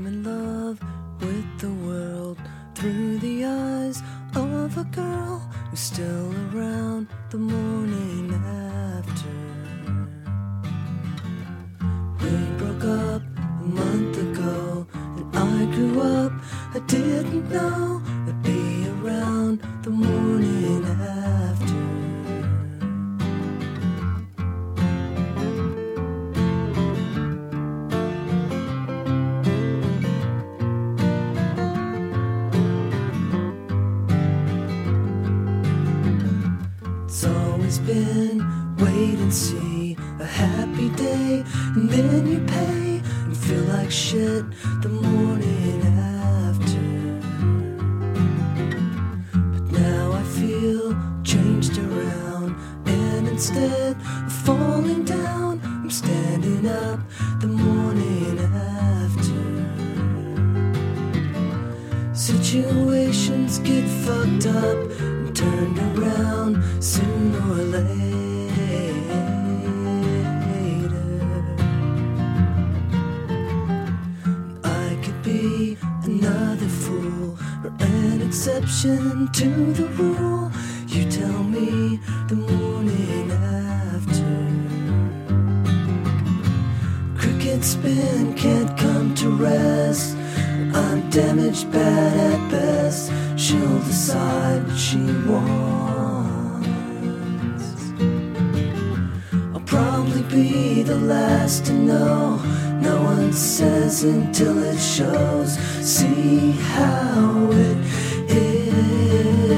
I'm in love with the world through the eyes of a girl who's still around the morning after. We broke up a month ago and I grew up. I didn't know I'd be around the morning after. It's always been wait and see, a happy day, and then you pay and feel like shit the morning after. But now I feel changed around, and instead of falling down, I'm standing up the morning after. Situations get fucked up and turned around sooner or later. I could be another fool or an exception to the rule. You tell me the morning after. Cricket spin can't come to rest. I'm damaged, bad at best. She'll decide what she wants. I'll probably be the last to know. No one says until it shows. See how it is.